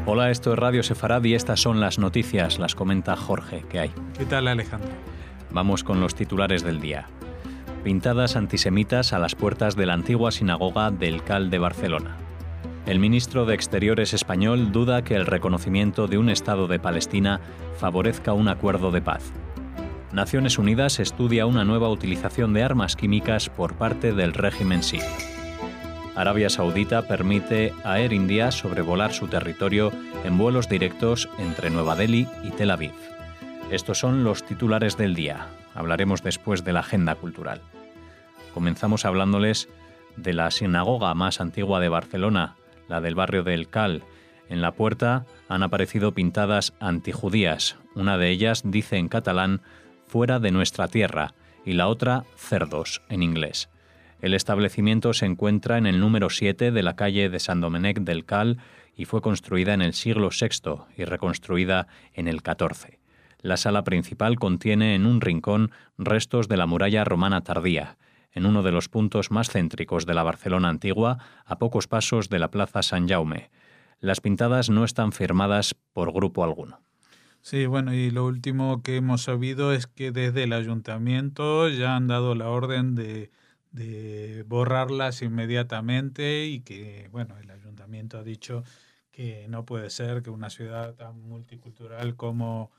Hola, esto es Radio Sefarad y estas son las noticias, las comenta Jorge. ¿Qué hay? ¿Qué tal, Alejandro? Vamos con los titulares del día. Pintadas antisemitas a las puertas de la antigua sinagoga del Cal de Barcelona. El ministro de Exteriores español duda que el reconocimiento de un Estado de Palestina favorezca un acuerdo de paz. Naciones Unidas estudia una nueva utilización de armas químicas por parte del régimen sirio. Arabia Saudita permite a Air India sobrevolar su territorio en vuelos directos entre Nueva Delhi y Tel Aviv. Estos son los titulares del día. Hablaremos después de la agenda cultural. Comenzamos hablándoles de la sinagoga más antigua de Barcelona, la del barrio del Cal. En la puerta han aparecido pintadas antijudías. Una de ellas dice en catalán «fuera de nuestra tierra» y la otra «cerdos» en inglés. El establecimiento se encuentra en el número 7 de la calle de Sant Domènec del Cal y fue construida en el siglo VI y reconstruida en el XIV. La sala principal contiene en un rincón restos de la muralla romana tardía, en uno de los puntos más céntricos de la Barcelona antigua, a pocos pasos de la Plaza Sant Jaume. Las pintadas no están firmadas por grupo alguno. Sí, bueno, y lo último que hemos sabido es que desde el ayuntamiento ya han dado la orden de borrarlas inmediatamente y que, bueno, el ayuntamiento ha dicho que no puede ser que una ciudad tan multicultural como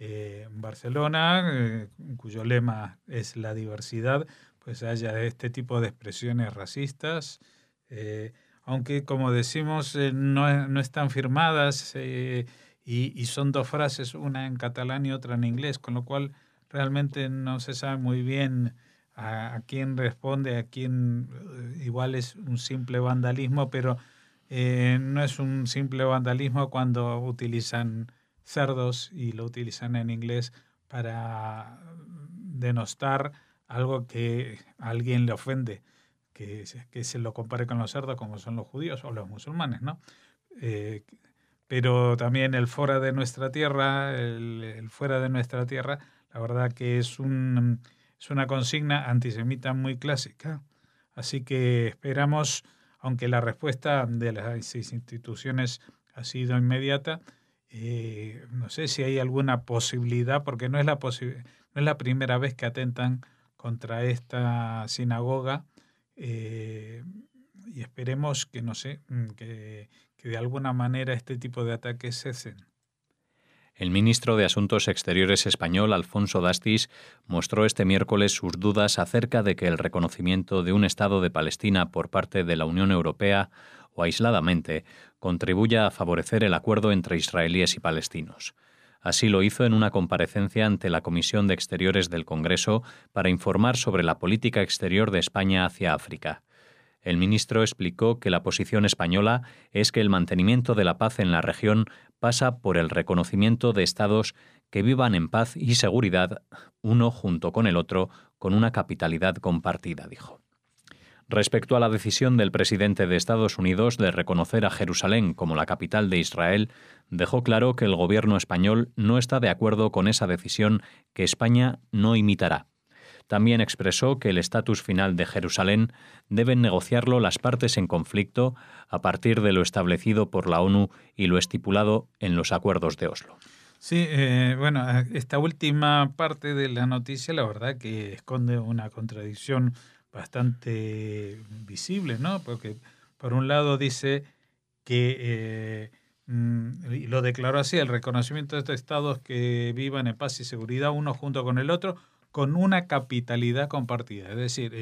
Barcelona, cuyo lema es la diversidad, pues haya este tipo de expresiones racistas, aunque como decimos no están firmadas y son dos frases, una en catalán y otra en inglés, con lo cual realmente no se sabe muy bien a quién responde, a quién igual es un simple vandalismo, pero no es un simple vandalismo cuando utilizan cerdos y lo utilizan en inglés para denostar algo que a alguien le ofende, que se lo compare con los cerdos como son los judíos o los musulmanes, ¿no? Pero también el fuera de nuestra tierra, el fuera de nuestra tierra, la verdad que es una consigna antisemita muy clásica. Así que esperamos, aunque la respuesta de las instituciones ha sido inmediata, no sé si hay alguna posibilidad, porque no es la primera vez que atentan contra esta sinagoga, y esperemos que, no sé, que de alguna manera este tipo de ataques cesen. El ministro de Asuntos Exteriores español, Alfonso Dastis, mostró este miércoles sus dudas acerca de que el reconocimiento de un Estado de Palestina por parte de la Unión Europea, o aisladamente, contribuya a favorecer el acuerdo entre israelíes y palestinos. Así lo hizo en una comparecencia ante la Comisión de Exteriores del Congreso para informar sobre la política exterior de España hacia África. El ministro explicó que la posición española es que el mantenimiento de la paz en la región pasa por el reconocimiento de estados que vivan en paz y seguridad, uno junto con el otro, con una capitalidad compartida, dijo. Respecto a la decisión del presidente de Estados Unidos de reconocer a Jerusalén como la capital de Israel, dejó claro que el gobierno español no está de acuerdo con esa decisión que España no imitará. También expresó que el estatus final de Jerusalén deben negociarlo las partes en conflicto a partir de lo establecido por la ONU y lo estipulado en los acuerdos de Oslo. Sí, bueno, esta última parte de la noticia, la verdad que esconde una contradicción bastante visible, ¿no? Porque por un lado dice que, y lo declaró así, el reconocimiento de estos estados que vivan en paz y seguridad uno junto con el otro, con una capitalidad compartida. Es decir,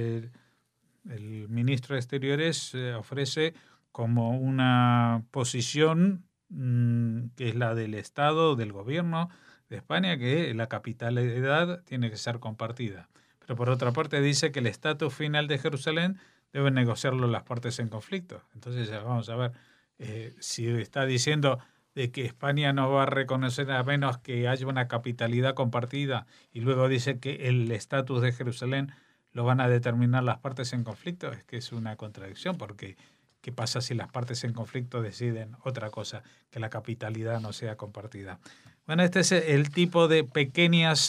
el ministro de Exteriores ofrece como una posición que es la del Estado, del gobierno de España, que la capitalidad tiene que ser compartida. Pero por otra parte dice que el estatus final de Jerusalén deben negociarlo las partes en conflicto. Entonces vamos a ver, si está diciendo de que España no va a reconocer a menos que haya una capitalidad compartida y luego dice que el estatus de Jerusalén lo van a determinar las partes en conflicto, es que es una contradicción, porque ¿qué pasa si las partes en conflicto deciden otra cosa, que la capitalidad no sea compartida? Bueno, este es el tipo de pequeñas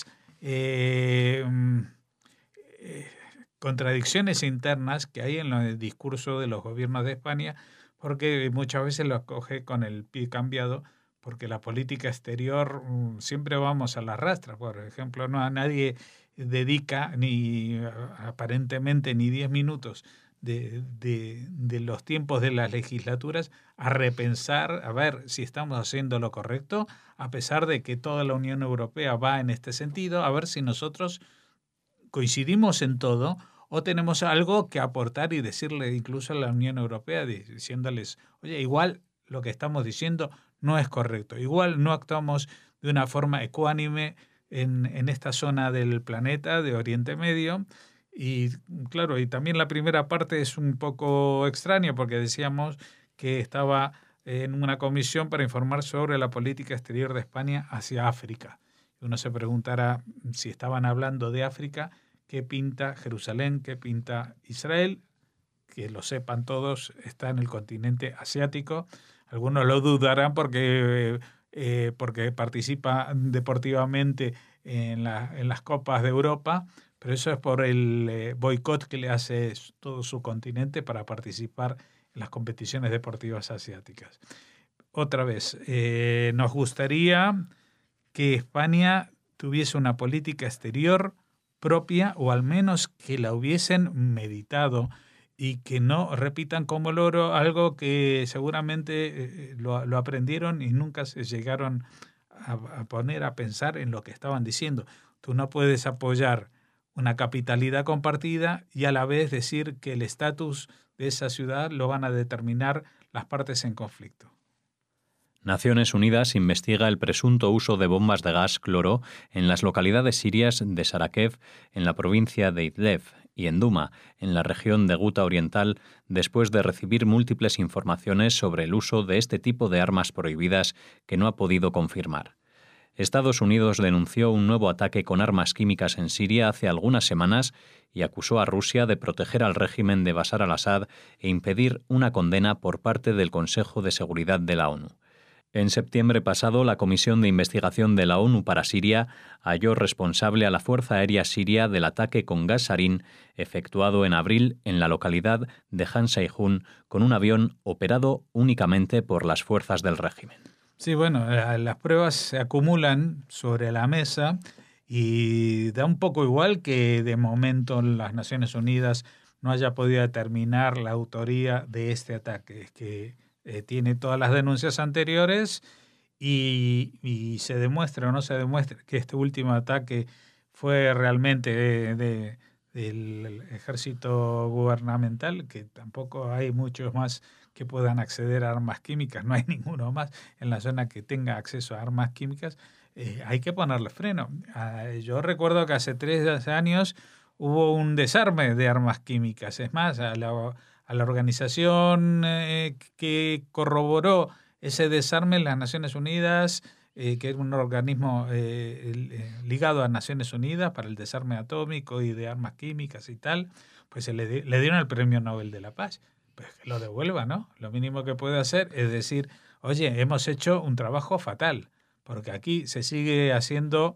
contradicciones internas que hay en el discurso de los gobiernos de España, porque muchas veces lo coge con el pie cambiado, porque la política exterior siempre vamos a la rastra. Por ejemplo, no a nadie dedica ni aparentemente ni 10 minutos de los tiempos de las legislaturas a repensar, a ver si estamos haciendo lo correcto, a pesar de que toda la Unión Europea va en este sentido, a ver si nosotros coincidimos en todo o tenemos algo que aportar y decirle incluso a la Unión Europea, diciéndoles, oye, igual lo que estamos diciendo no es correcto, igual no actuamos de una forma ecuánime en esta zona del planeta, de Oriente Medio. Y claro, y también la primera parte es un poco extraña porque decíamos que estaba en una comisión para informar sobre la política exterior de España hacia África. Uno se preguntará si estaban hablando de África, qué pinta Jerusalén, qué pinta Israel, que lo sepan todos, está en el continente asiático. Algunos lo dudarán porque participa deportivamente en las Copas de Europa, pero eso es por el boicot que le hace todo su continente para participar en las competiciones deportivas asiáticas. Otra vez, nos gustaría que España tuviese una política exterior propia, o al menos que la hubiesen meditado y que no repitan como loro algo que seguramente lo aprendieron y nunca se llegaron a poner a pensar en lo que estaban diciendo. Tú no puedes apoyar una capitalidad compartida y a la vez decir que el estatus de esa ciudad lo van a determinar las partes en conflicto. Naciones Unidas investiga el presunto uso de bombas de gas cloro en las localidades sirias de Sarakev, en la provincia de Idlib, y en Duma, en la región de Guta Oriental, después de recibir múltiples informaciones sobre el uso de este tipo de armas prohibidas que no ha podido confirmar. Estados Unidos denunció un nuevo ataque con armas químicas en Siria hace algunas semanas y acusó a Rusia de proteger al régimen de Bashar al-Assad e impedir una condena por parte del Consejo de Seguridad de la ONU. En septiembre pasado, la Comisión de Investigación de la ONU para Siria halló responsable a la Fuerza Aérea Siria del ataque con gas sarín efectuado en abril en la localidad de Han Sayjun con un avión operado únicamente por las fuerzas del régimen. Sí, bueno, las pruebas se acumulan sobre la mesa y da un poco igual que de momento las Naciones Unidas no haya podido determinar la autoría de este ataque. Es que tiene todas las denuncias anteriores y se demuestra o no se demuestra que este último ataque fue realmente del ejército gubernamental, que tampoco hay muchos más que puedan acceder a armas químicas, no hay ninguno más en la zona que tenga acceso a armas químicas, hay que ponerle freno. Yo recuerdo que hace 3 años hubo un desarme de armas químicas, es más, a la organización que corroboró ese desarme en las Naciones Unidas, que es un organismo ligado a Naciones Unidas para el desarme atómico y de armas químicas y tal, pues le dieron el Premio Nobel de la Paz. Pues que lo devuelva, ¿no? Lo mínimo que puede hacer es decir, oye, hemos hecho un trabajo fatal, porque aquí se sigue haciendo,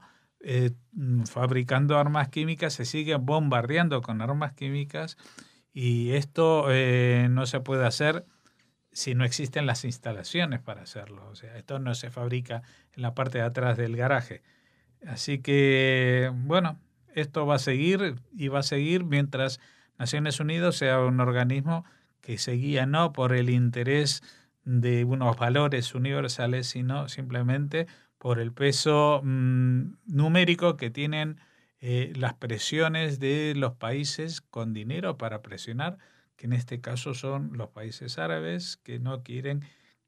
fabricando armas químicas, se sigue bombardeando con armas químicas, y esto no se puede hacer si no existen las instalaciones para hacerlo. O sea, esto no se fabrica en la parte de atrás del garaje. Así que, bueno, esto va a seguir y va a seguir mientras Naciones Unidas sea un organismo que se guía no por el interés de unos valores universales, sino simplemente por el peso numérico que tienen las presiones de los países con dinero para presionar, que en este caso son los países árabes, que no quieren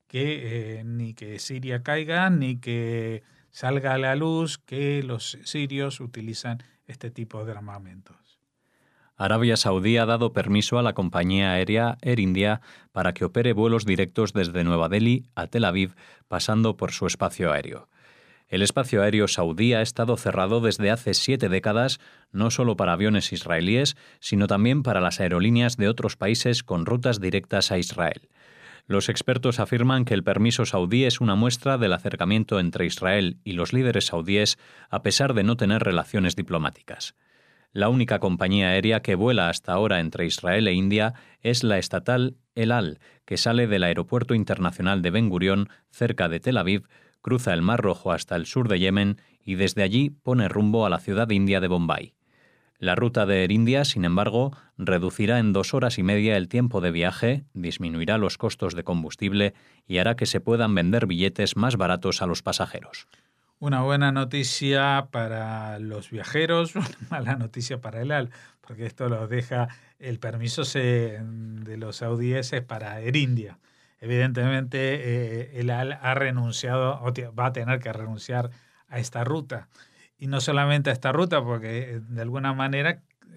que ni que Siria caiga, ni que salga a la luz que los sirios utilizan este tipo de armamentos. Arabia Saudí ha dado permiso a la compañía aérea Air India para que opere vuelos directos desde Nueva Delhi a Tel Aviv, pasando por su espacio aéreo. El espacio aéreo saudí ha estado cerrado desde hace 7 décadas, no solo para aviones israelíes, sino también para las aerolíneas de otros países con rutas directas a Israel. Los expertos afirman que el permiso saudí es una muestra del acercamiento entre Israel y los líderes saudíes, a pesar de no tener relaciones diplomáticas. La única compañía aérea que vuela hasta ahora entre Israel e India es la estatal El Al, que sale del Aeropuerto Internacional de Ben Gurión, cerca de Tel Aviv, cruza el Mar Rojo hasta el sur de Yemen y desde allí pone rumbo a la ciudad india de Bombay. La ruta de Air India, sin embargo, reducirá en 2 horas y media el tiempo de viaje, disminuirá los costos de combustible y hará que se puedan vender billetes más baratos a los pasajeros. Una buena noticia para los viajeros, una mala noticia para el AL, porque esto los deja, el permiso de los saudíes es para Air India. Evidentemente, el AL ha renunciado, va a tener que renunciar a esta ruta. Y no solamente a esta ruta, porque de alguna manera,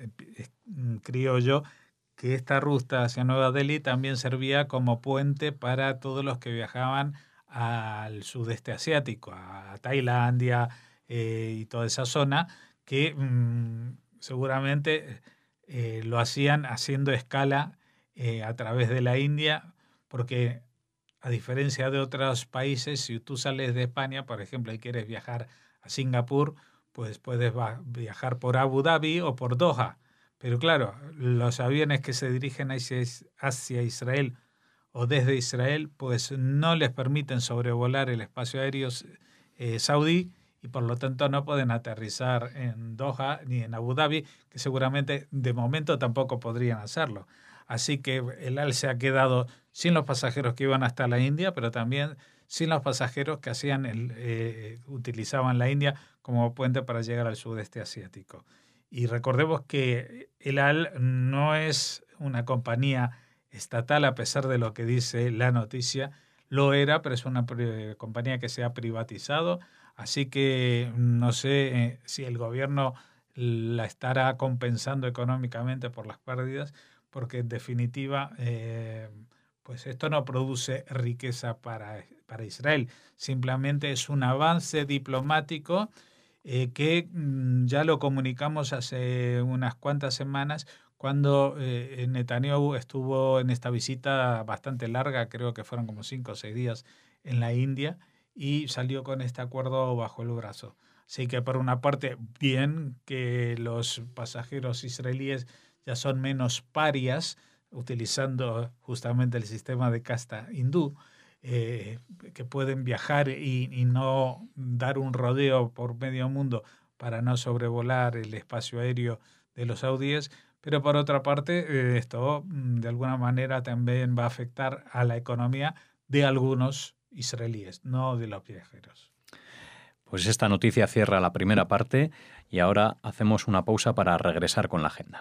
creo yo, que esta ruta hacia Nueva Delhi también servía como puente para todos los que viajaban al sudeste asiático, a Tailandia y toda esa zona, que seguramente lo hacían haciendo escala a través de la India, porque a diferencia de otros países, si tú sales de España, por ejemplo, y quieres viajar a Singapur, pues puedes viajar por Abu Dhabi o por Doha. Pero claro, los aviones que se dirigen hacia Israel o desde Israel, pues no les permiten sobrevolar el espacio aéreo saudí y por lo tanto no pueden aterrizar en Doha ni en Abu Dhabi, que seguramente de momento tampoco podrían hacerlo. Así que el AL se ha quedado sin los pasajeros que iban hasta la India, pero también sin los pasajeros que utilizaban la India como puente para llegar al sudeste asiático. Y recordemos que el AL no es una compañía estatal, a pesar de lo que dice la noticia, lo era, pero es una compañía que se ha privatizado, así que no sé si el gobierno la estará compensando económicamente por las pérdidas, porque en definitiva pues esto no produce riqueza para Israel, simplemente es un avance diplomático que ya lo comunicamos hace unas cuantas semanas cuando Netanyahu estuvo en esta visita bastante larga, creo que fueron como 5 o 6 días en la India, y salió con este acuerdo bajo el brazo. Así que por una parte, bien que los pasajeros israelíes ya son menos parias, utilizando justamente el sistema de casta hindú, que pueden viajar y no dar un rodeo por medio mundo para no sobrevolar el espacio aéreo de los saudíes, pero por otra parte esto de alguna manera también va a afectar a la economía de algunos israelíes, no de los viajeros. Pues esta noticia cierra la primera parte y ahora hacemos una pausa para regresar con la agenda.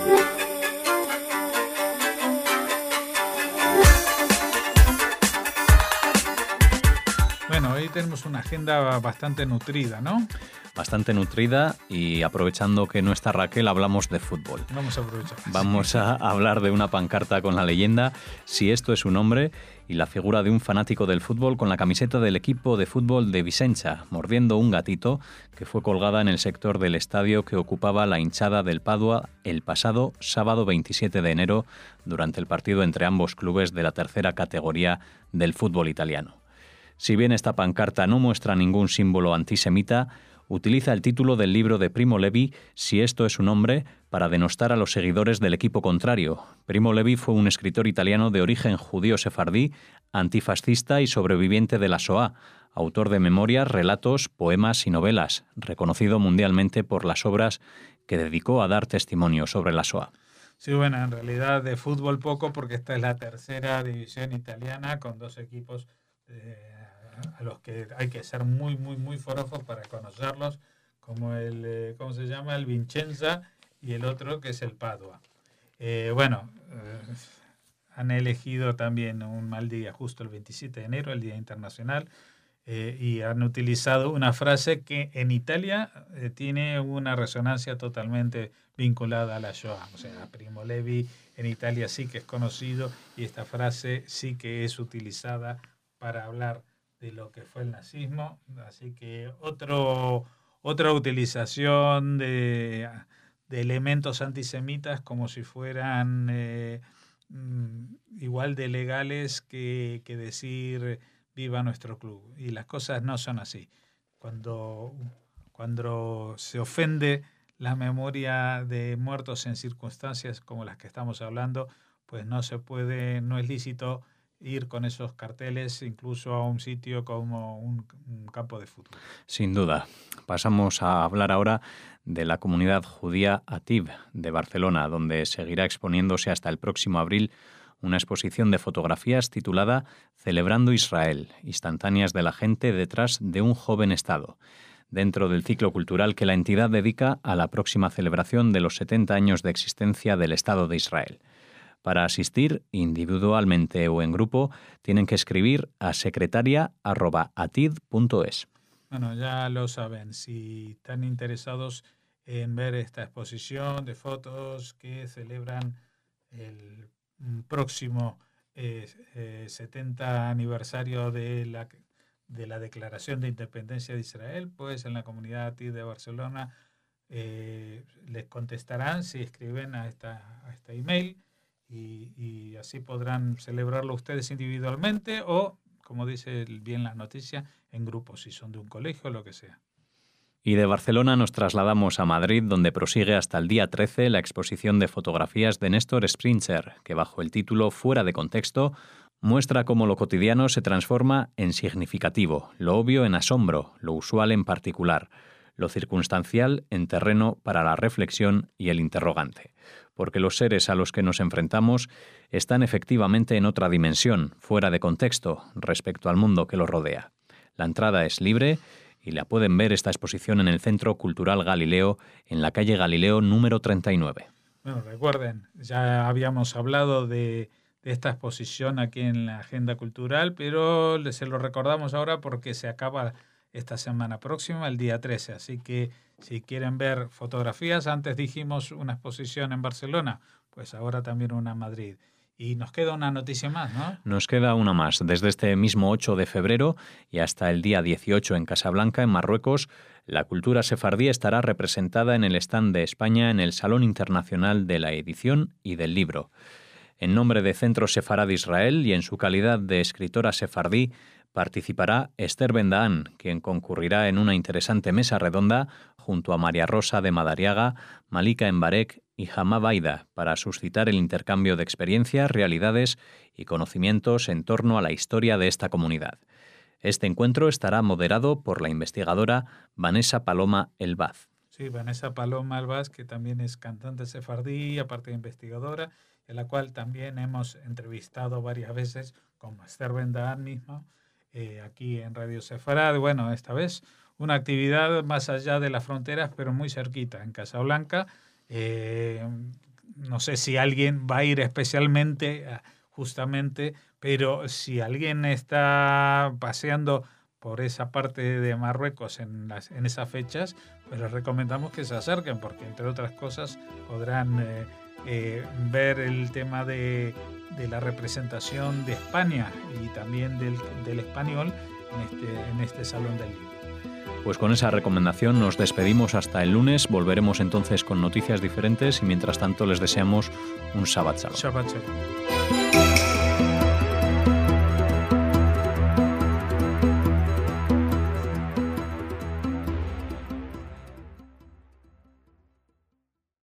Bueno, hoy tenemos una agenda bastante nutrida, ¿no? Bastante nutrida y aprovechando que no está Raquel, hablamos de fútbol. Vamos a aprovechar. Vamos a hablar de una pancarta con la leyenda Si esto es un hombre y la figura de un fanático del fútbol con la camiseta del equipo de fútbol de Vicenza, mordiendo un gatito, que fue colgada en el sector del estadio que ocupaba la hinchada del Padua el pasado sábado 27 de enero durante el partido entre ambos clubes de la tercera categoría del fútbol italiano. Si bien esta pancarta no muestra ningún símbolo antisemita, utiliza el título del libro de Primo Levi, Si esto es un hombre, para denostar a los seguidores del equipo contrario. Primo Levi fue un escritor italiano de origen judío-sefardí, antifascista y sobreviviente de la Shoah, autor de memorias, relatos, poemas y novelas, reconocido mundialmente por las obras que dedicó a dar testimonio sobre la Shoah. Sí, bueno, en realidad de fútbol poco, porque esta es la tercera división italiana con 2 equipos a los que hay que ser muy, muy, muy forofos para conocerlos, como el, ¿cómo se llama? El Vicenza y el otro que es el Padua. Han elegido también un mal día, justo el 27 de enero, el Día Internacional, y han utilizado una frase que en Italia tiene una resonancia totalmente vinculada a la Shoah. O sea, Primo Levi en Italia sí que es conocido y esta frase sí que es utilizada para hablar de lo que fue el nazismo, así que otra utilización de elementos antisemitas como si fueran igual de legales que decir viva nuestro club, y las cosas no son así. Cuando se ofende la memoria de muertos en circunstancias como las que estamos hablando, pues no es lícito ir con esos carteles incluso a un sitio como un campo de fútbol. Sin duda. Pasamos a hablar ahora de la comunidad judía Ativ de Barcelona, donde seguirá exponiéndose hasta el próximo abril una exposición de fotografías titulada Celebrando Israel, instantáneas de la gente detrás de un joven Estado, dentro del ciclo cultural que la entidad dedica a la próxima celebración de los 70 años de existencia del Estado de Israel. Para asistir, individualmente o en grupo, tienen que escribir a secretaria@atid.es. Bueno, ya lo saben, si están interesados en ver esta exposición de fotos que celebran el próximo 70 aniversario de la Declaración de Independencia de Israel, pues en la comunidad Atid de Barcelona les contestarán si escriben a este email. Y así podrán celebrarlo ustedes individualmente o, como dice bien la noticia, en grupos, si son de un colegio o lo que sea. Y de Barcelona nos trasladamos a Madrid, donde prosigue hasta el día 13 la exposición de fotografías de Néstor Springer, que bajo el título Fuera de contexto muestra cómo lo cotidiano se transforma en significativo, lo obvio en asombro, lo usual en particular, lo circunstancial en terreno para la reflexión y el interrogante. Porque los seres a los que nos enfrentamos están efectivamente en otra dimensión, fuera de contexto, respecto al mundo que los rodea. La entrada es libre y la pueden ver esta exposición en el Centro Cultural Galileo, en la calle Galileo número 39. Bueno, recuerden, ya habíamos hablado de esta exposición aquí en la Agenda Cultural, pero se lo recordamos ahora porque se acaba esta semana próxima, el día 13. Así que si quieren ver fotografías, antes dijimos una exposición en Barcelona, pues ahora también una en Madrid. Y nos queda una noticia más, ¿no? Nos queda una más. Desde este mismo 8 de febrero y hasta el día 18 en Casablanca, en Marruecos, la cultura sefardí estará representada en el stand de España en el Salón Internacional de la Edición y del Libro. En nombre de Centro Sefarad de Israel y en su calidad de escritora sefardí, participará Esther Bendaán, quien concurrirá en una interesante mesa redonda junto a María Rosa de Madariaga, Malika Embarek y Hamá Baida para suscitar el intercambio de experiencias, realidades y conocimientos en torno a la historia de esta comunidad. Este encuentro estará moderado por la investigadora Vanessa Paloma Elbaz. Sí, Vanessa Paloma Elbaz, que también es cantante sefardí, aparte de investigadora, en la cual también hemos entrevistado varias veces, como Esther Bendaán misma, aquí en Radio Sefarad. Bueno, esta vez una actividad más allá de las fronteras, pero muy cerquita, en Casablanca. No sé si alguien va a ir especialmente, justamente, pero si alguien está paseando por esa parte de Marruecos en esas fechas, pues les recomendamos que se acerquen, porque entre otras cosas podrán ver el tema de la representación de España y también del español en este Salón del Libro. Pues con esa recomendación nos despedimos hasta el lunes. Volveremos entonces con noticias diferentes y mientras tanto les deseamos un Shabbat Shalom. Shabbat Shalom.